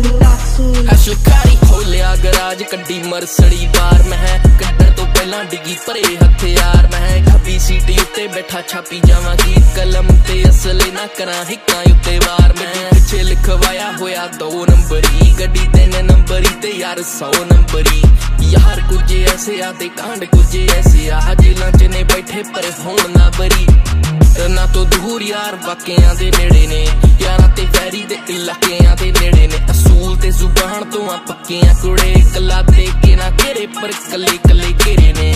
ਸ਼ਿਕਾਰੀ ਹੋ ਲਿਆ ਗਰਾਜ ਕੱਢੀ ਮਰਸੜੀ ਬਾਰ ਮੈਂ ਕੱਢਣ ਤੋਂ ਪਹਿਲਾਂ ਡਿੱਗੀ ਭਰੇ ਹਥਿਆਰ ਮੈਂ ਖੱਬੀ ਸੀਟ ਉੱਤੇ ਬੈਠਾ ਛਾਪੀ ਜਾਵਾਂ ਗੀਤ ਕਲਮ ਤੇ ਅਸਲੇ ਨਾ ਕਰਾਂ ਹਿੱਕਾਂ ਉੱਤੇ ਵਾਰ ਮੈਂ ਪਿੱਛੇ ਲਿਖਵਾਇਆ ਹੋਇਆ 2 ਨੰਬਰੀ ਗੱਡੀ 3 ਨੰਬਰੀ ਤੇ ਯਾਰ 100 ਨੰਬਰੀ ਯਾਰ ਕੁਝ ਐਸੇ ਆ ਤੇ ਕਾਂਡ ਕੁਝ ਐਸੇ ਆ ਜੇਲਾਂ ਚ ਨੇ ਬੈਠੇ ਪਰ ਹੁਣ ਨਾ ਬਰੀ ਨਾ ਤੋਂ ਦੂਰ ਯਾਰ ਵਾਕਿਆਂ ਦੇ ਨੇੜੇ ਨੇ ਯਾਰਾਂ ਤੇ ਫੈਰੀ ਦੇ ਇਲਾਕਿਆਂ ਦੇ ਨੇੜੇ ਨੇ ਅਸੂਲ ਤੇ ਜ਼ੁਬਾਨ ਤੋਂ ਆ ਪੱਕੀਆਂ ਕੁੜੇ ਕੱਲਾ ਦੇ ਕੇ ਨਾ ਘੇਰੇ ਪਰ ਕੱਲੇ ਕੱਲੇ ਘੇਰੇ ਨੇ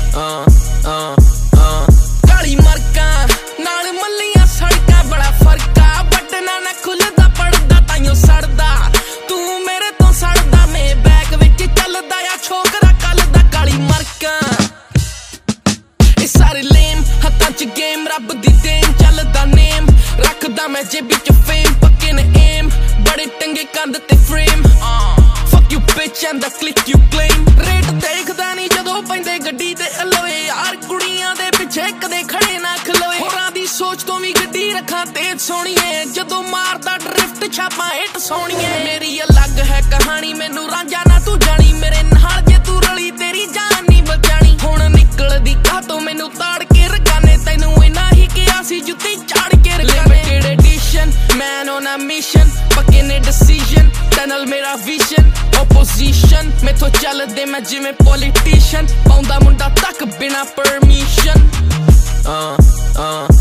ਕਾਲੀ ਮਰਕਾਂ ਨਾਲ ਮੱਲੀਆਂ ਸੜਕਾਂ ਬੜਾ ਫਰਕ ਆ ਬਟਨਾ ਨਾ ਖੁੱਲਦਾ ਪੜਦਾ ਤਾਈਓ ਸੜਦਾ ਤੂੰ ਮੇਰੇ ਤੋਂ ਸੜਦਾ ਮੈਂ ਬੈਗ ਵਿੱਚ ਚੱਲਦਾ ਆ ਛੋਕਰਾ ਕੱਲ ਦਾ ਕਾਲੀ ਮਰਕਾਂ ਇਹ ਸਾਰੇ ਲੇਮ ਹੱਥਾਂ ਚ ਗੇਮ ਰੱਬ ਦੀ ਦੇਣ ਚੱਲਦਾ ਨੇਮ ਰੱਖਦਾ ਮੈਂ ਜੇਬੀ ਚ ਫੇਮ ਪੱਕੇ ਨੇ ਏਮ ਬੜੇ ਟੰਗੇ ਕੰਧ ਤੇ frame fuck you bitch and the click you claim rate ਦੇਖਦਾ ਨਹੀਂ ਜਦੋਂ ਪੈਂਦੇ ਗੱਡੀ ਤੇ ਅਲੋਏ ਯਾਰ ਕੁੜੀਆਂ ਦੇ ਪਿੱਛੇ ਕਦੇ ਖੜੇ ਨਾ ਖਲੋਏ ਹੋਰਾਂ ਦੀ ਸੋਚ ਤੋਂ ਵੀ ਗੱਡੀ ਰੱਖਾਂ ਤੇਜ਼ ਸੋਹਣੀਏ ਜਦੋਂ ਮਾਰਦਾ ਡਰਿਫਟ ਛਾਪਾਂ ਹਿੱਟ ਸੋਹਣੀਏ ਮੇਰੀ ਅਲੱਗ ਹੈ ਕਹਾਣੀ ਮੈਨੂੰ ਰਾਂਝਾ ਨਾ ਤੂੰ ਜਾਣੀ ਮੇਰੇ ਨਾਲ ਜੇ ਤੂੰ ਰਲੀ ਤੇਰੀ ਜਾਨ ਨਹੀਂ ਬਚਾਣੀ ਹੁਣ ਨਿਕਲਦੀ ਕਾਹਤੋਂ ਮੈਨੂੰ ਤਾੜ ਕੇ ਰਕਾਨੇ ਤੈਨੂੰ ਇਨਾ ਹੀ ਕਿਹਾ ਸੀ ਜੁੱਤੀ ਝਾੜ ਕੇ ਰਕਾਨੇ edition man on a mission ਪੱਕੇ ਨੇ ਡਿਸੀਜਨ ਟਨਲ ਮੇਰਾ ਵਿਜ਼ਨ ਓਪੋਜੀਸ਼ਨ ਮੈਥੋਂ ਚੱਲਦੇ ਮੈਂ ਜਿਵੇਂ ਪੋਲੀਟੀਸ਼ੀਅਨ ਪਾਉਂਦਾ ਮੁੰਡਾ ਤੱਕ ਬਿਨਾ ਪਰਮਿਸ਼ਨ